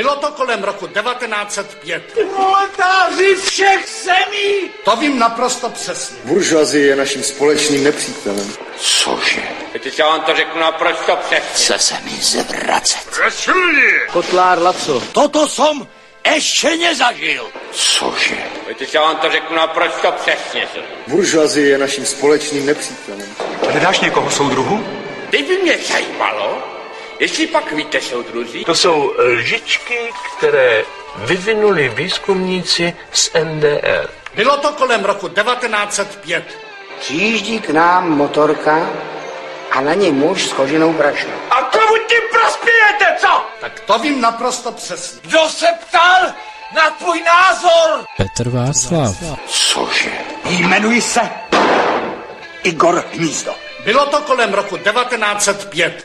Bylo to kolem roku 1905. Proletáři všech zemí! To vím naprosto přesně. Buržoazie je naším společným nepřítelem. Cože? Teď já vám to řeknu naprosto přesně. Chce se mi zvracet. Kotlár Laco. Toto som ještě nezažil. Cože? Teď já vám to řeknu naprosto přesně. Buržoazie je naším společným nepřítelem. Hledáš někoho, soudruhu? Teď by mě zajímalo, jestli pak víte, soudruzi. To jsou lžičky, které vyvinuli výzkumníci z NDR. Bylo to kolem roku 1905. Přijíždí k nám motorka a na něj muž s koženou brašnou. A komu tím prospějete, co? Tak to vím naprosto přesně. Kdo se ptal na tvůj názor? Petr Václav. Cože? Jmenuji se Igor Hnízdo. Bylo to kolem roku 1905.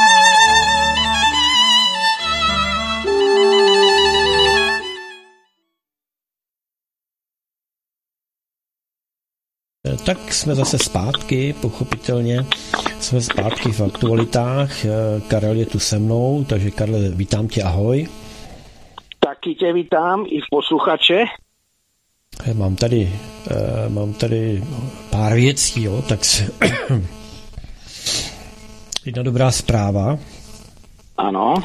Tak jsme zase zpátky, pochopitelně. Jsme zpátky v aktualitách. Karel je tu se mnou, takže Karle, vítám tě, ahoj. Taky tě vítám, i v posluchače. Mám tady pár věcí, jo, tak se... Jedna dobrá zpráva. Ano.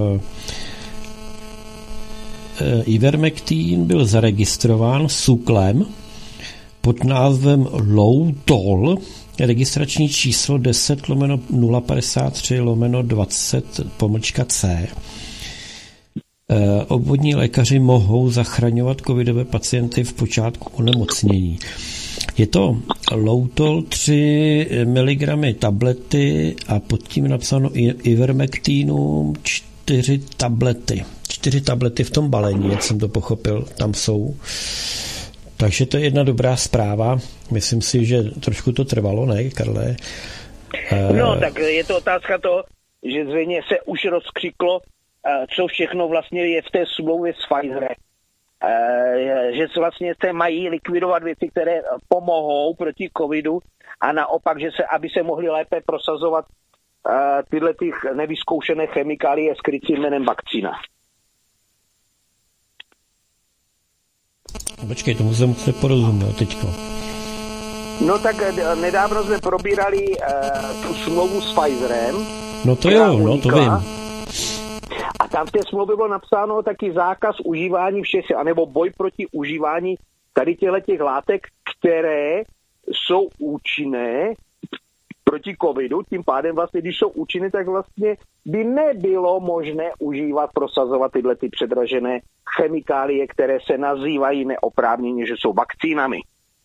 Ivermectin byl zaregistrován SÚKLem pod názvem Low-Tol, registrační číslo 10/053/20-C. Obvodní lékaři mohou zachraňovat covidové pacienty v počátku onemocnění. Je to Low-Tol 3 mg tablety a pod tím napsáno Ivermectinu 4 tablety. 4 tablety v tom balení, jak jsem to pochopil, tam jsou. Takže to je jedna dobrá zpráva. Myslím si, že trošku to trvalo, ne, Karle? No, tak je to otázka toho, že zřejmě se už rozkřiklo, co všechno vlastně je v té smlouvě s Pfizerem. Že se vlastně mají likvidovat věci, které pomohou proti covidu a naopak, že aby se mohly lépe prosazovat tyhle nevyzkoušené chemikálie s krycím jménem vakcína. Počkej, tomu jsem moc neporozuměl teďko. No tak nedávno jsme probírali tu smlouvu s Pfizerem. No to jo, no to vím. A tam v té smlouvě bylo napsáno taky zákaz užívání všech, anebo boj proti užívání tady těch látek, které jsou účinné proti covidu. Tím pádem vlastně, když jsou účinné, tak vlastně by nebylo možné užívat, prosazovat tyhle ty předražené chemikálie, které se nazývají neoprávněně, že jsou vakcínami.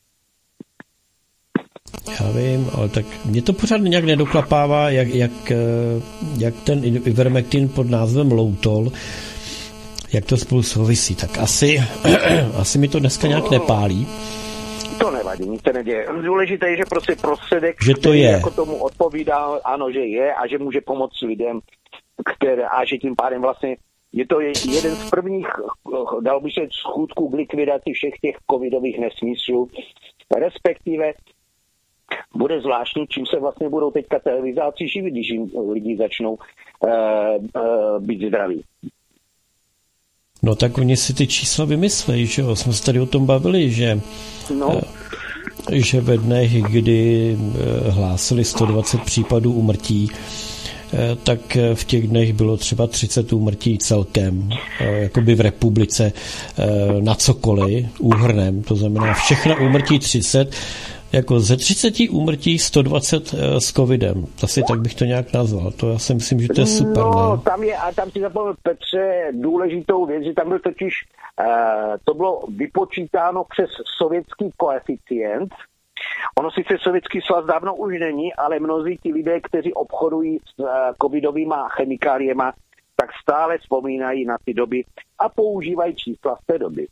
Já vím, ale tak mě to pořád nějak nedoklapává, jak ten Ivermectin pod názvem Low-Tol, jak to spolu souvisí. Tak asi mi to dneska nějak nepálí. To nevadí, nic se neděje. Důležité je, že prostě prostředek, že to je. Jako tomu odpovídá, ano, že je a že může pomoct lidem, a že tím pádem vlastně je to jeden z prvních, dal by se schůdků k likvidaci všech těch covidových nesmyslů, respektive bude zvláštní, čím se vlastně budou teďka televizáci živit, když jim lidi začnou být zdraví. No tak oni si ty čísla vymyslejí, že jo? Jsme se tady o tom bavili, že ve dnech, kdy hlásili 120 případů úmrtí, tak v těch dnech bylo třeba 30 úmrtí celkem, jakoby v republice na cokoliv, úhrnem, to znamená všechna úmrtí 30, jako ze 30 úmrtí 120 s covidem. Asi tak bych to nějak nazval. To já si myslím, že to je super. No, ne? Tam si zapomněl, Petře, důležitou věc, že tam byl totiž, to bylo vypočítáno přes sovětský koeficient. Ono sice sovětský svaz dávno už není, ale mnozí ti lidé, kteří obchodují s covidovýma chemikáliema, tak stále vzpomínají na ty doby a používají čísla z té doby.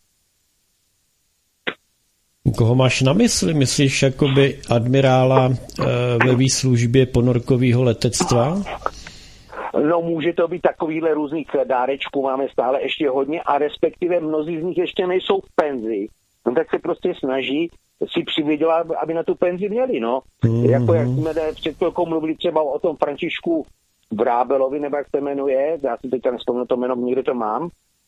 Koho máš na mysli? Myslíš jakoby admirála ve výslužbě ponorkového letectva? No může to být takovýhle různých dárečků, máme stále ještě hodně a respektive mnozí z nich ještě nejsou v penzi. No tak se prostě snaží si přivydělat, aby na tu penzi měli, no. Jako jak jsme před chvilkou mluvili třeba o tom Františku Vrábelovi, nebo jak se jmenuje, já si teďka nespomínám to jméno, někde to mám.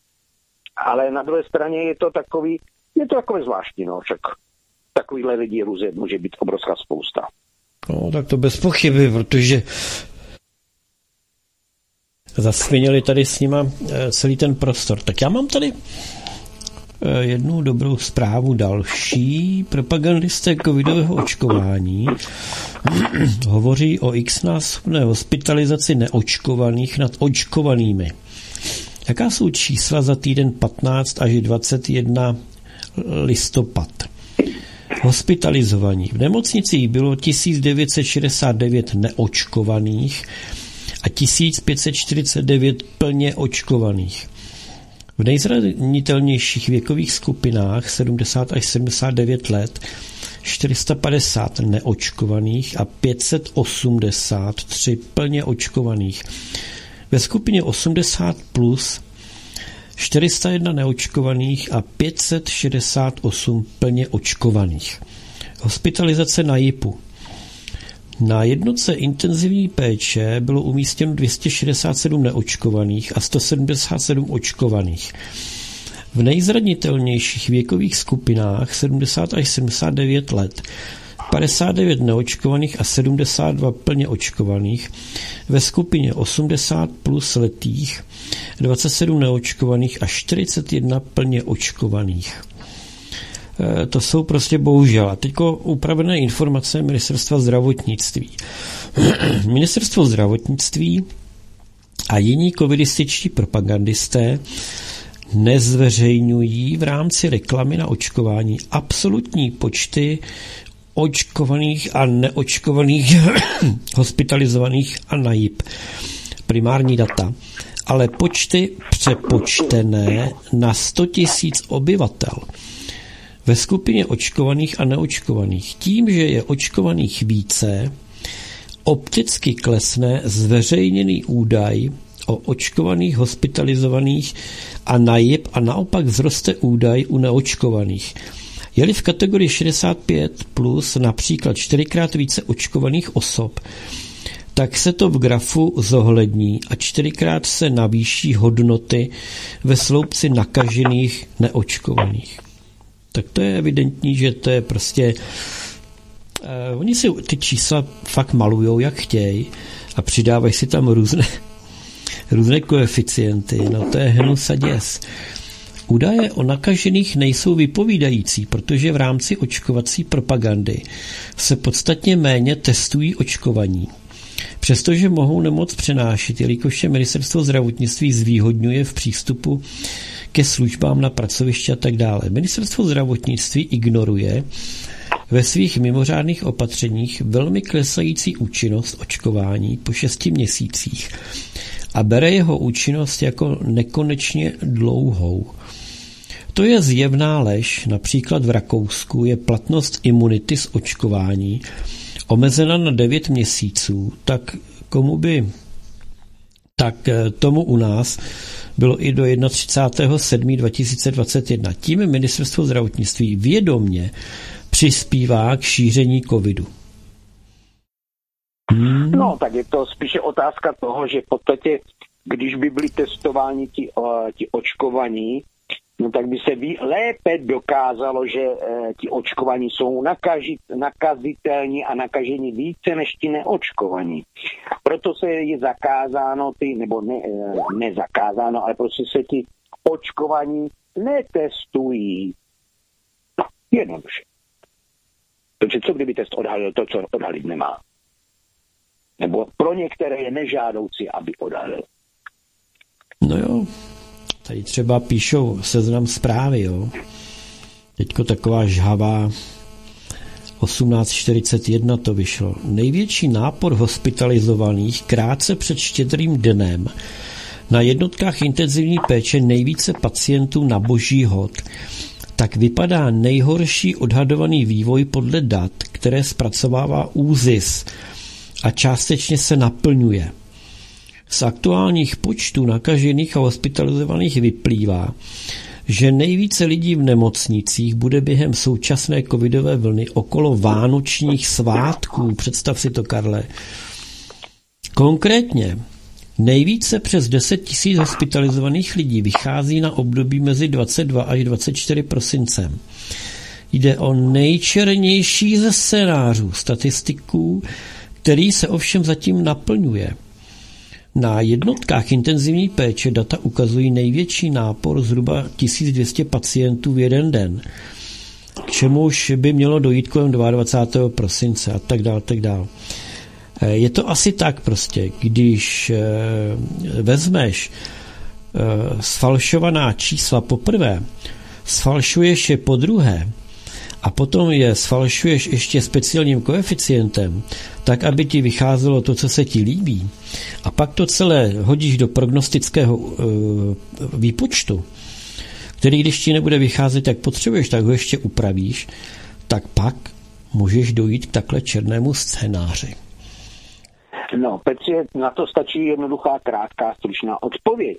Ale na druhé straně je to takové zvláštní, no, však takovýhle lidí může být obrovská spousta. No, tak to bez pochyby, protože zasvinili tady s nima celý ten prostor. Tak já mám tady jednu dobrou zprávu další. Propagandisté covidového očkování hovoří o x-násobné hospitalizaci neočkovaných nad očkovanými. Jaká jsou čísla za týden 15 až 21 listopad? Hospitalizovaní. V nemocnicích bylo 1969 neočkovaných a 1549 plně očkovaných. V nejzranitelnějších věkových skupinách 70 až 79 let 450 neočkovaných a 583 plně očkovaných. Ve skupině 80 plus 401 neočkovaných a 568 plně očkovaných. Hospitalizace na JIPu. Na jednotce intenzivní péče bylo umístěno 267 neočkovaných a 177 očkovaných. V nejzranitelnějších věkových skupinách 70 až 79 let 59 neočkovaných a 72 plně očkovaných. Ve skupině 80 plus letých 27 neočkovaných a 41 plně očkovaných. To jsou prostě bohužel. A teďko upravené informace Ministerstva zdravotnictví. Ministerstvo zdravotnictví a jiní covidističtí propagandisté nezveřejňují v rámci reklamy na očkování absolutní počty očkovaných a neočkovaných hospitalizovaných a na JIP. Primární data. Ale počty přepočtené na 100 000 obyvatel. Ve skupině očkovaných a neočkovaných. Tím, že je očkovaných více, opticky klesne zveřejněný údaj o očkovaných, hospitalizovaných a na JIP a naopak vzroste údaj u neočkovaných. Je-li v kategorii 65 plus například 4x více očkovaných osob, tak se to v grafu zohlední a 4x se navýší hodnoty ve sloupci nakažených neočkovaných. Tak to je evidentní, že to je prostě... oni si ty čísla fakt malujou, jak chtějí a přidávají si tam různé koeficienty. No to je hnus a děs. Údaje o nakažených nejsou vypovídající, protože v rámci očkovací propagandy se podstatně méně testují očkovaní. Přestože mohou nemoc přenášet, jelikož je Ministerstvo zdravotnictví zvýhodňuje v přístupu ke službám na pracoviště a tak dále. Ministerstvo zdravotnictví ignoruje ve svých mimořádných opatřeních velmi klesající účinnost očkování po 6 měsících a bere jeho účinnost jako nekonečně dlouhou. To je zjevná lež, například v Rakousku je platnost imunity z očkování omezena na 9 měsíců, tak tomu u nás bylo i do 31.7.2021. Tím Ministerstvo zdravotnictví vědomě přispívá k šíření covidu. No, tak je to spíše otázka toho, že v podstatě, když by byli testováni ti očkovaní, no tak by se lépe dokázalo, že ti očkovaní jsou nakazitelní a nakažení více než ti neočkovaní. Proto se je zakázáno, nezakázáno, ale prostě se ti očkovaní netestují. No, jednoduše. Protože co kdyby test odhalil to, co odhalit nemá? Nebo pro některé je nežádoucí, aby odhalil. No jo. Tady třeba píšou Seznam Zprávy, jo. Teďko taková žhavá 1841 to vyšlo. Největší nápor hospitalizovaných krátce před Štědrým dnem. Na jednotkách intenzivní péče nejvíce pacientů na boží hod. Tak vypadá nejhorší odhadovaný vývoj podle dat, které zpracovává ÚZIS a částečně se naplňuje. Z aktuálních počtů nakažených a hospitalizovaných vyplývá, že nejvíce lidí v nemocnicích bude během současné covidové vlny okolo vánočních svátků. Představ si to, Karle. Konkrétně Nejvíce přes 10 000 hospitalizovaných lidí vychází na období mezi 22 až 24 prosincem. Jde o nejčernější ze scénářů statistiků, který se ovšem zatím naplňuje. Na jednotkách intenzivní péče data ukazují největší nápor zhruba 1200 pacientů v jeden den, k čemuž by mělo dojít kolem 22. prosince a tak dál. Je to asi tak prostě, když vezmeš sfalšovaná čísla poprvé, sfalšuješ je podruhé a potom je sfalšuješ ještě speciálním koeficientem, tak, aby ti vycházelo to, co se ti líbí, a pak to celé hodíš do prognostického výpočtu, který, když ti nebude vycházet, jak potřebuješ, tak ho ještě upravíš, tak pak můžeš dojít k takhle černému scénáři. No, Petře, na to stačí jednoduchá, krátká, stručná odpověď.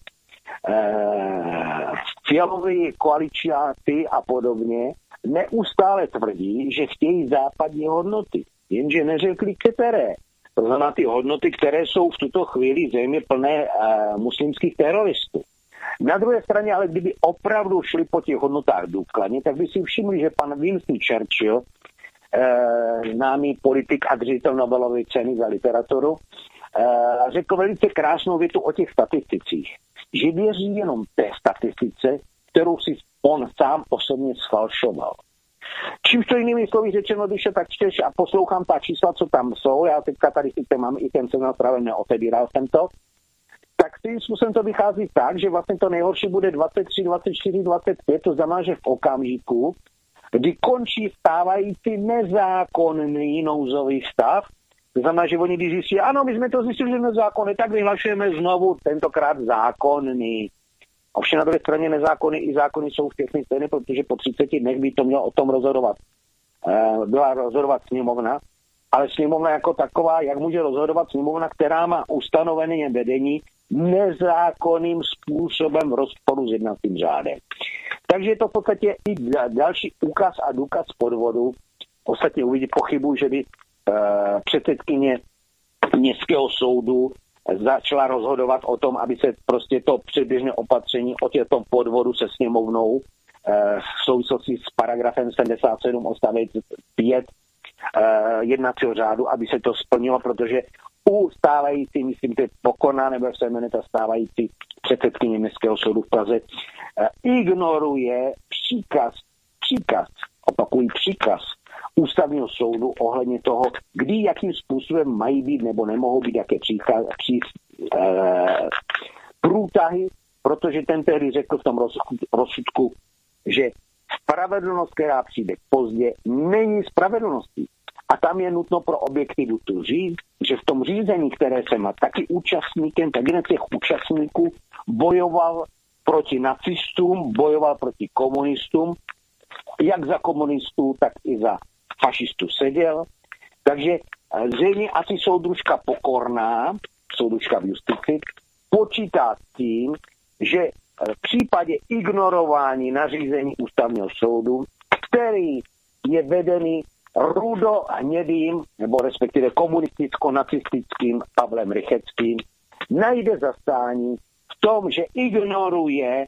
Fialoví koaliciáci a podobně neustále tvrdí, že chtějí západní hodnoty, jenže neřekli které. To znamená ty hodnoty, které jsou v tuto chvíli země plné muslimských teroristů. Na druhé straně, ale kdyby opravdu šli po těch hodnotách důkladně, tak by si všimli, že pan Winston Churchill, známý politik a držitel Nobelovy ceny za literaturu, řekl velice krásnou větu o těch statisticích, že věří jenom té statistice, kterou si on sám osobně sfalšoval. Čímž to jinými slovy řečeno, když se tak čteš a poslouchám ta čísla, co tam jsou, já teďka tady sice mám i ten seznam zprávy, neotebíral jsem to, tak tím způsobem to vychází tak, že vlastně to nejhorší bude 23, 24, 25, to znamená, že v okamžiku, kdy končí stávající nezákonný nouzový stav, to znamená, že oni když zjistí, ano, my jsme to zjistili, že nezákonný, tak vyhlašujeme znovu tentokrát zákonný. Ovšem na druhé straně nezákony i zákony jsou všechny stejné, protože po 30 dnech by to mělo o tom rozhodovat. Byla rozhodovat sněmovna, ale sněmovna jako taková, jak může rozhodovat sněmovna, která má ustanovené vedení nezákonným způsobem v rozporu s jednacím řádem. Takže je to v podstatě i další úkaz a důkaz podvodu. V podstatě pochybuji, že by předsedkyně městského soudu začala rozhodovat o tom, aby se prostě to předběžné opatření o tom podvodu se sněmovnou v souvislosti s paragrafem 77 odstavec 5 jednacího řádu, aby se to splnilo, protože u stávající, myslím, že Pokorná, nebo jak se jmenuje ta stávající předsedkyně městského soudu v Praze, ignoruje příkaz ústavního soudu ohledně toho, kdy, jakým způsobem mají být nebo nemohou být jaké průtahy, protože ten tehdy řekl v tom rozsudku, že spravedlnost, která přijde pozdě, není spravedlností. A tam je nutno pro objektivitu říct, že v tom řízení, které se má taky účastníkem, tak jeden z těch účastníků bojoval proti nacistům, bojoval proti komunistům, jak za komunistů, tak i za fašistů seděl. Takže zřejmě asi soudružka Pokorná, soudružka v justici, počítá s tím, že v případě ignorování nařízení ústavního soudu, který je vedený rudohnědým, nebo respektive komunisticko-nacistickým Pavlem Rycheckým, najde zastání v tom, že ignoruje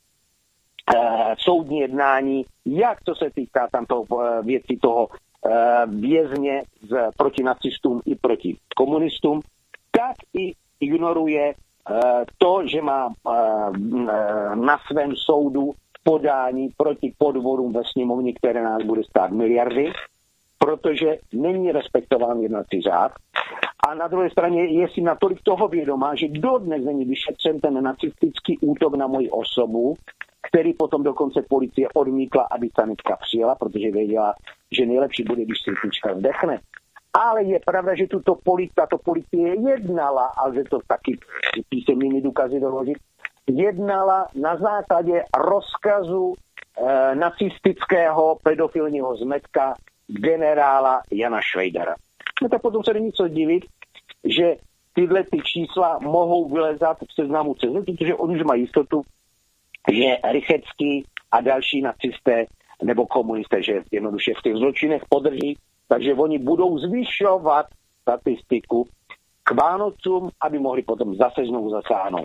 soudní jednání, jak to se týká tamto věci toho vězně proti nacistům i proti komunistům, tak i ignoruje to, že má na svém soudu podání proti podvodům ve sněmovně, které nás bude stát miliardy, protože není respektován jednací řád. A na druhé straně je si natolik toho vědomá, že dodnes není vyšetřen ten nacistický útok na moji osobu, který potom dokonce policie odmítla, aby sanitka přijela, protože věděla, že nejlepší bude, když si sanitka vdechne. Ale je pravda, že tato policie jednala, ale to taky písemnými důkazy doložit, jednala na základě rozkazu nacistického pedofilního zmetka generála Jana Švejdara. No tak potom se není co divit, že tyhle ty čísla mohou vylezat v seznamu CZ, protože oni už mají jistotu, že Rychecký a další nacisté nebo komunisté, že jednoduše v těch zločinech podrží, takže oni budou zvyšovat statistiku k Vánocům, aby mohli potom zase znovu zasáhnout.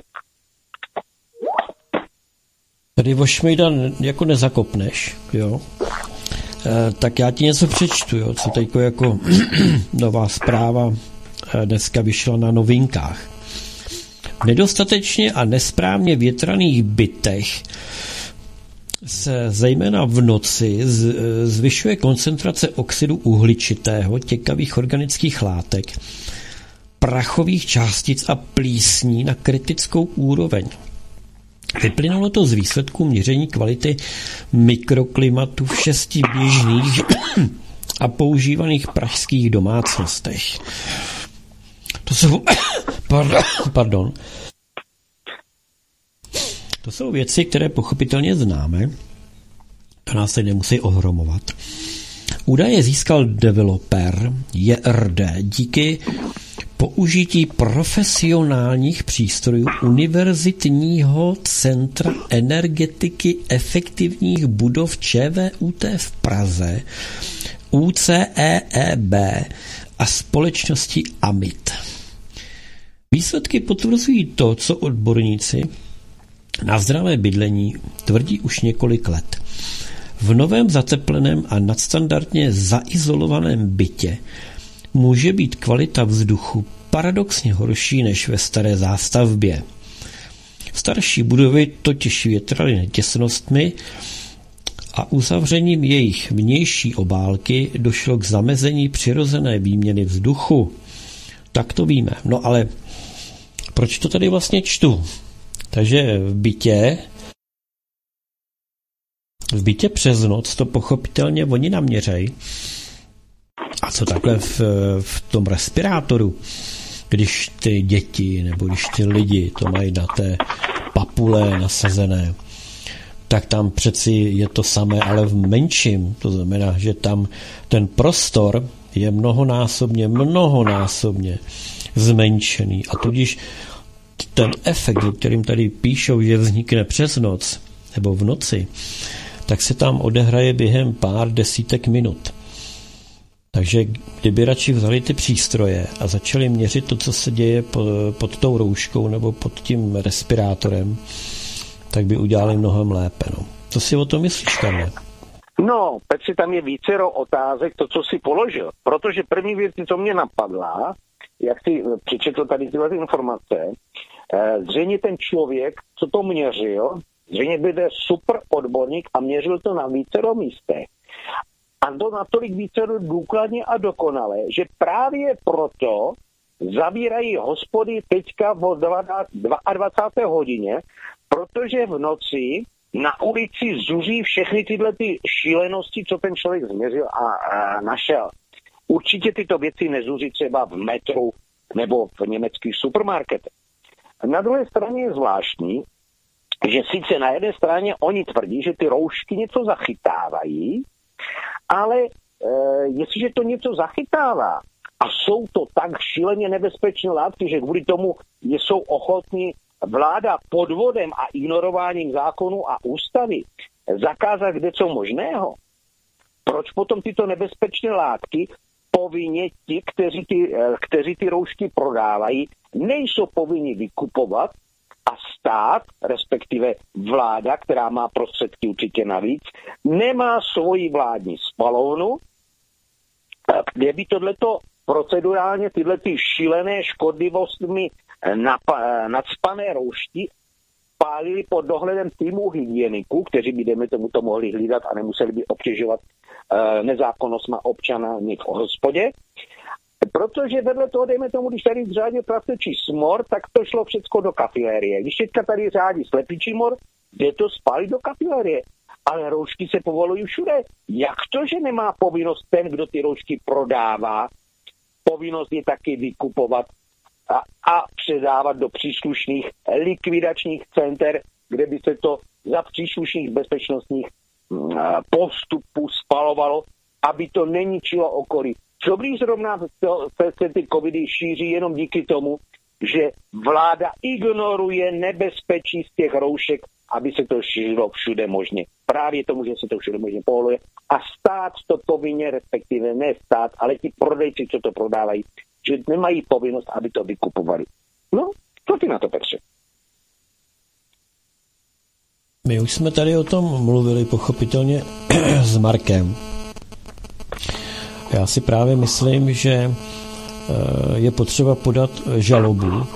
Tady vošmejda jako nezakopneš, jo? Tak já ti něco přečtu, jo? Co teďko jako nová zpráva dneska vyšla na Novinkách. V nedostatečně a nesprávně větraných bytech se zejména v noci zvyšuje koncentrace oxidu uhličitého, těkavých organických látek, prachových částic a plísní na kritickou úroveň. Vyplynulo to z výsledků měření kvality mikroklimatu v 6 běžných a používaných pražských domácnostech. To jsou pardon. To jsou věci, které pochopitelně známe. To nás teď nemusí ohromovat. Údaje získal developer JRD díky použití profesionálních přístrojů Univerzitního centra energetiky efektivních budov ČVUT v Praze, UCEEB a společnosti AMIT. Výsledky potvrzují to, co odborníci na zdravé bydlení tvrdí už několik let. V novém zatepleném a nadstandardně zaizolovaném bytě může být kvalita vzduchu paradoxně horší než ve staré zástavbě. Starší budovy totiž větraly netěsnostmi a uzavřením jejich vnější obálky došlo k zamezení přirozené výměny vzduchu. Tak to víme. No ale proč to tady vlastně čtu? Takže v bytě přes noc to pochopitelně oni naměřej. A co takhle v tom respirátoru, když ty děti nebo když ty lidi to mají na té papule nasazené, tak tam přeci je to samé, ale v menším. To znamená, že tam ten prostor je mnohonásobně zmenšený. A tudíž ten efekt, o kterým tady píšou, že vznikne přes noc nebo v noci, tak se tam odehraje během pár desítek minut. Takže kdyby radši vzali ty přístroje a začali měřit to, co se děje pod tou rouškou nebo pod tím respirátorem, tak by udělali mnohem lépe. No. Co si o tom myslíš, Karle? No, Petře, tam je vícero otázek, to, co si položil. Protože první věc, co mě napadla, jak si přečetl tady tyhle informace, zřejmě ten člověk, co to měřil, zřejmě bude super odborník a měřil to na vícero místech. A to natolik vícero důkladně a dokonale, že právě proto zavírají hospody teďka o 22. hodině, protože v noci na ulici zuří všechny tyhle ty šílenosti, co ten člověk změřil a našel. Určitě tyto věci nezuří třeba v metru nebo v německých supermarketech. Na druhé straně je zvláštní, že sice na jedné straně oni tvrdí, že ty roušky něco zachytávají, ale jestliže to něco zachytává a jsou to tak šíleně nebezpečné látky, že kvůli tomu jsou ochotní vláda podvodem a ignorováním zákonů a ústavy zakázat kde co možného, proč potom tyto nebezpečné látky povinně ti, kteří ty roušky prodávají, nejsou povinni vykupovat a stát, respektive vláda, která má prostředky určitě navíc, nemá svoji vládní spalovnu, kde by tohleto procedurálně tyhle ty šílené škodlivostmi nacpané roušky pálili pod dohledem týmu hygieniků, kteří by dejme tomu to mohli hlídat a nemuseli by obtěžovat nezákonnostma občana v hospodě. Protože vedle toho, dejme tomu, když tady řádí prasečí smor, tak to šlo všechno do kafilérie. Když teďka tady řádí slepičí mor, jde to spálit do kafilérie. Ale roušky se povolují všude. Jak to, že nemá povinnost ten, kdo ty roušky prodává, povinnost je taky vykupovat a předávat do příslušných likvidačních center, kde by se to za příslušných bezpečnostních postupů spalovalo, aby to neničilo okolí. Co když zrovna se ty covidy šíří jenom díky tomu, že vláda ignoruje nebezpečí z těch roušek, aby se to šířilo všude možně. Právě tomu, že se to všude možně povoluje. A stát to povinně, respektive ne stát, ale ti prodejci, co to prodávají, že nemají povinnost, aby to vykupovali. No, co ty na to, Petře? My už jsme tady o tom mluvili pochopitelně s Markem. Já si právě myslím, že je potřeba podat žalobu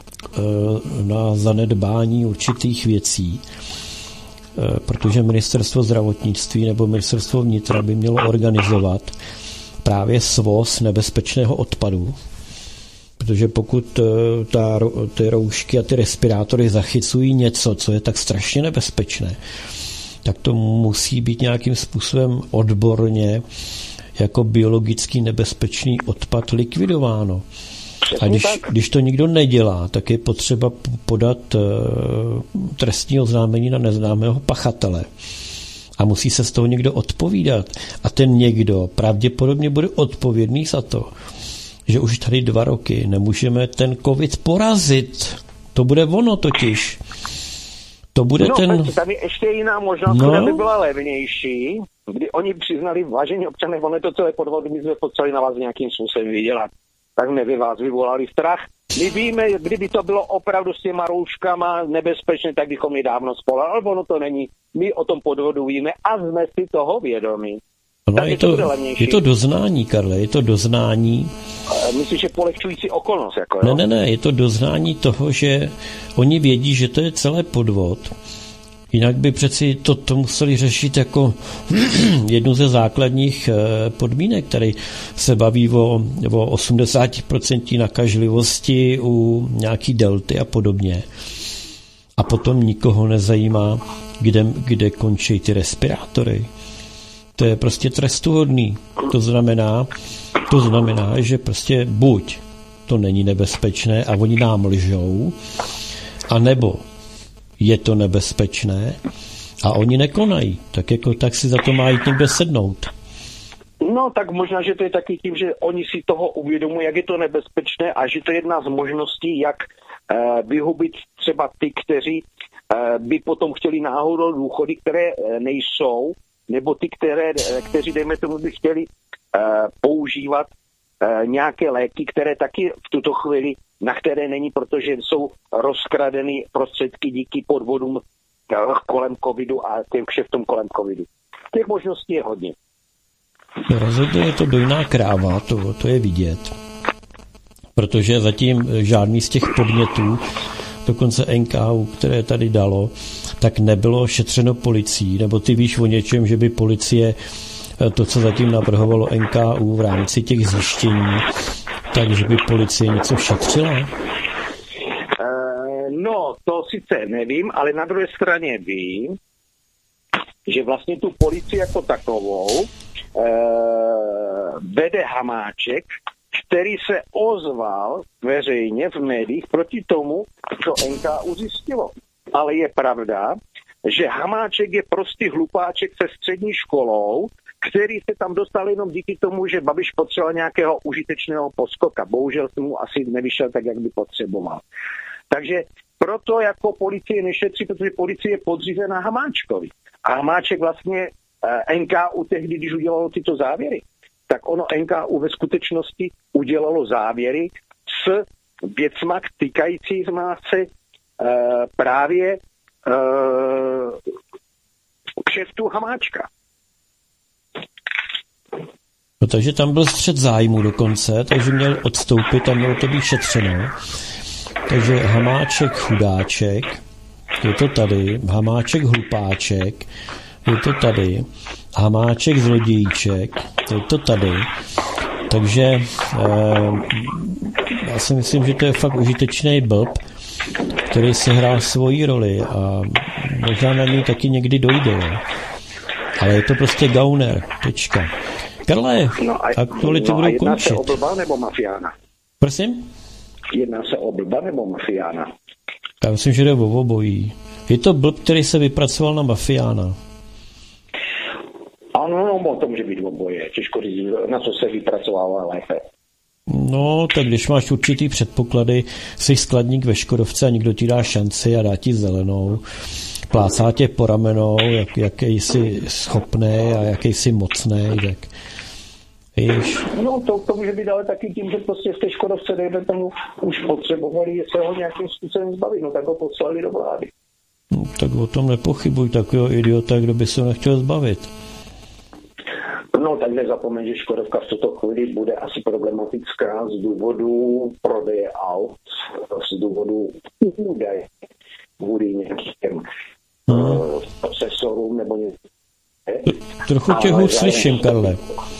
na zanedbání určitých věcí, protože ministerstvo zdravotnictví nebo ministerstvo vnitra by mělo organizovat právě svoz nebezpečného odpadu, protože pokud ty roušky a ty respirátory zachycují něco, co je tak strašně nebezpečné, tak to musí být nějakým způsobem odborně jako biologicky nebezpečný odpad likvidováno. A když to nikdo nedělá, tak je potřeba podat trestní oznámení na neznámého pachatele. A musí se z toho někdo odpovídat. A ten někdo pravděpodobně bude odpovědný za to, že už tady 2 roky nemůžeme ten covid porazit. To bude ono totiž. To bude tam je ještě jiná možnost, která by byla levnější, kdy oni přiznali, vážení občané, ono je to celé podvod, my jsme potřebovali na vás nějakým způsobem vydělat. Tak my by vás vyvolali strach. My víme, kdyby to bylo opravdu s těma rouškama nebezpečné, tak bychom je dávno spolali, ale ono to není. My o tom podvodu víme a jsme si toho vědomí. No, je to doznání, Karle, je to doznání. Myslíš, že polehčující okolnost? Jako, jo? Ne, je to doznání toho, že oni vědí, že to je celé podvod. Jinak by přeci to museli řešit jako jednu ze základních podmínek, který se baví o 80% nakažlivosti u nějaký delty a podobně. A potom nikoho nezajímá, kde končí ty respirátory. To je prostě trestuhodný. To znamená, že prostě buď to není nebezpečné a oni nám lžou, anebo je to nebezpečné a oni nekonají. Tak si za to má jít někde sednout. No, tak možná, že to je taky tím, že oni si toho uvědomují, jak je to nebezpečné a že to je jedna z možností, jak vyhubit třeba ty, kteří by potom chtěli náhodou důchody, které nejsou, nebo ty, kteří, dejme tomu, by chtěli používat nějaké léky, které taky v tuto chvíli, na které není, protože jsou rozkradeny prostředky díky podvodům kolem covidu a těm kšeftům kolem covidu. Těch možností je hodně. Rozhodně je to dojná kráva, to je vidět. Protože zatím žádný z těch podnětů, dokonce NKÚ, které tady dalo, tak nebylo šetřeno policií, nebo ty víš o něčem, že by policie to, co zatím navrhovalo NKÚ v rámci těch zjištění, takže by policie něco šetřila? No, to sice nevím, ale na druhé straně vím, že vlastně tu policii jako takovou vede Hamáček, který se ozval veřejně v médiích proti tomu, co NKÚ zjistilo. Ale je pravda, že Hamáček je prostý hlupáček se střední školou, který se tam dostal jenom díky tomu, že Babiš potřeboval nějakého užitečného poskoka. Bohužel se mu asi nevyšel tak, jak by potřeboval. Takže proto jako policie nešetří, protože policie je podřízená Hamáčkovi. A Hamáček vlastně NKÚ tehdy, když udělalo tyto závěry, tak ono NKÚ ve skutečnosti udělalo závěry s věcma týkajícíma se právě kšeftu Hamáčka. No, takže tam byl střet zájmu dokonce, takže měl odstoupit a mělo to být šetřeno. Takže Hamáček chudáček, je to tady, Hamáček hlupáček, je to tady, Hamáček zlodějíček, je to tady. Takže já si myslím, že to je fakt užitečný blb, který se hrál svoji roli a možná na něj taky někdy dojde. Jo. Ale je to prostě gauner, tečka. Karle, aktuality budou končit. Jedná se o blba nebo mafiána? Prosím? Jedná se o blba nebo mafiána? Já myslím, že jde o obojí. Je to blb, který se vypracoval na mafiána. Ano, to může být oboje. Těžko říct, na co se vypracovává lépe. No, tak když máš určitý předpoklady, jsi skladník ve Škodovce a někdo ti dá šanci a dá ti zelenou, plácá tě po ramenou, jaký jsi schopný a jaký jsi mocný, tak Víš? No, to může být ale taky tím, že prostě v té Škodovce, dejme tomu, už potřebovali se ho nějakým způsobem zbavit, no tak ho poslali do vlády. No, tak o tom nepochybuj, takového idiota, kdo by se ho nechtěl zbavit. No, tak nezapomeň, že Škodovka v tuto chvíli bude asi problematická z důvodu prodeje aut, z důvodu údaje kvůli nějakým procesorům nebo něco. Trochu tě hůř slyším, Karle.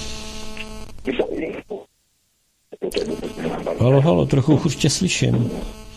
Halo, trochu hůř tě slyším.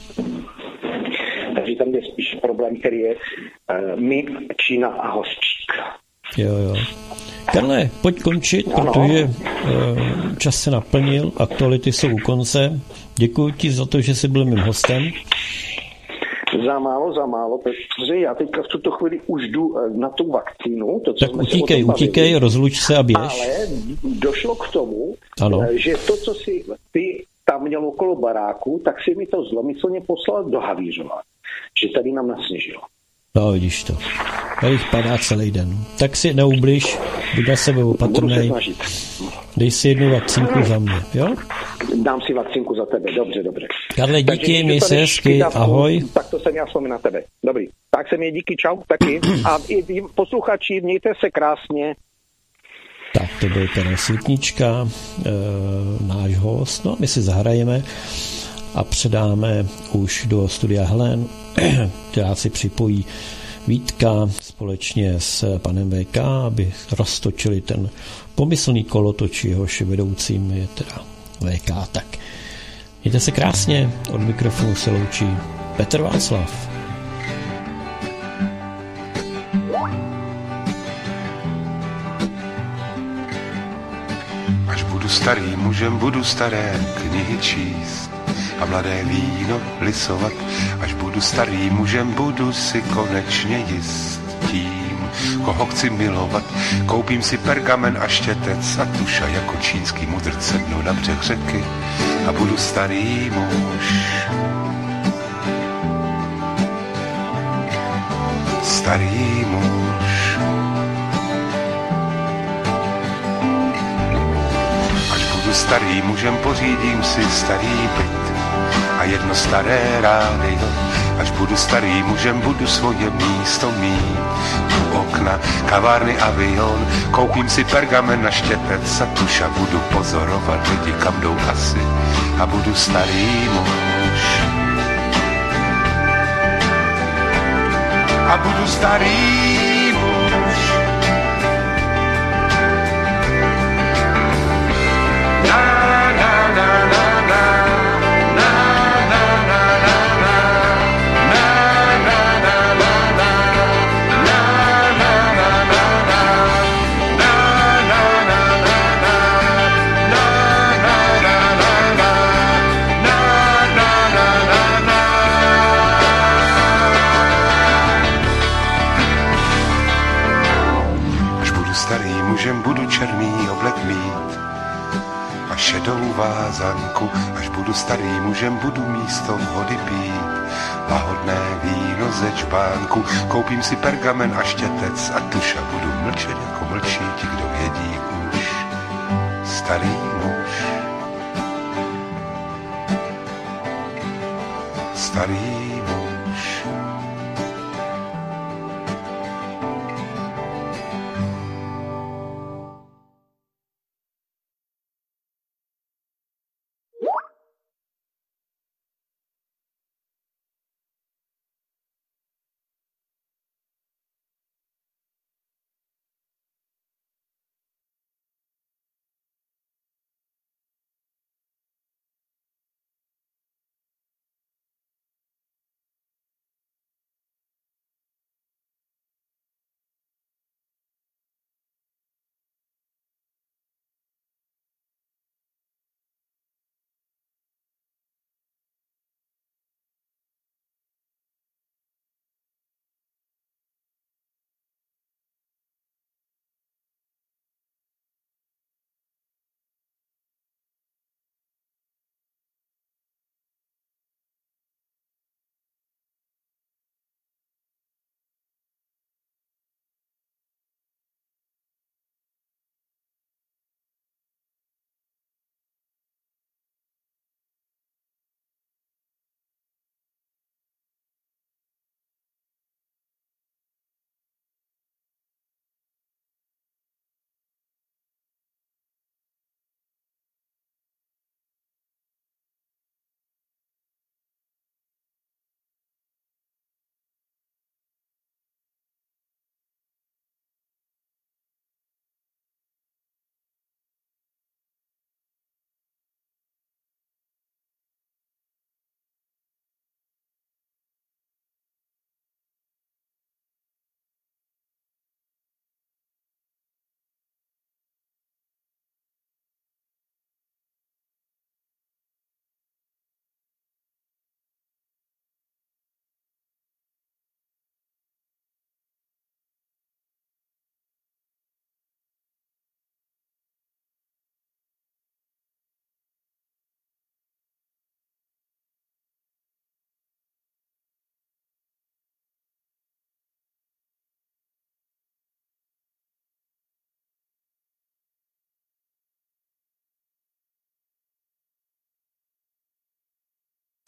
Takže tam je spíš problém, který je my, Čína a Hořčík. Jo. Karle, pojď končit, protože čas se naplnil, aktuality jsou u konce. Děkuji ti za to, že jsi byl mým hostem. Za málo, protože já teďka v tuto chvíli už jdu na tu vakcínu. Tak utíkej, rozluč se a běž. Ale došlo k tomu, ano. Že to, co si ty tam měl okolo baráku, tak si mi to zlomyslně poslal do Havířova. Že tady nám nasněžilo. No, vidíš to. Tady padá celý den. Tak si neubliž, buď na sebe opatrnej. Dej si jednu vakcínku za mě, jo? Dám si vakcínku za tebe, dobře. Karle, díky, měj se hezky, ahoj. Tak to jsem já s vámi na tebe, dobrý. Tak se měj, díky, čau, taky. A i posluchači, mějte se krásně. Tak to byl Karel Světnička, náš host, no a my si zahrajeme a předáme už do studia Helen, která si připojí Vítka společně s panem VK, aby roztočili ten pomyslný kolotoč, jehož vedoucím je teda VK. Tak mějte se krásně, od mikrofonu se loučí Petr Václav. Až budu starý mužem, budu staré knihy číst a mladé víno lisovat. Až budu starý mužem, budu si konečně jist tím, koho chci milovat. Koupím si pergamen a štětec a tuša jako čínský mudrc, sednu na břeh řeky a budu starý muž. Starý muž. Až budu starý mužem, pořídím si starý byt a jedno staré rádio. Až budu starý mužem, budu svoje místo mít u okna, kavárny, avion. Koupím si pergamen na štěpec a tuša, budu pozorovat lidi, kam jdou asi a budu starý muž. A budu starý muž. Na, na, na, na, na. Budu černý oblek mít a šedou vázanku. Až budu starý mužem, budu místo vody pít lahodné víno ze čbánku. Koupím si pergamen a štětec a tuša, budu mlčet jako mlčí ti, kdo vědí už. Starý muž. Starý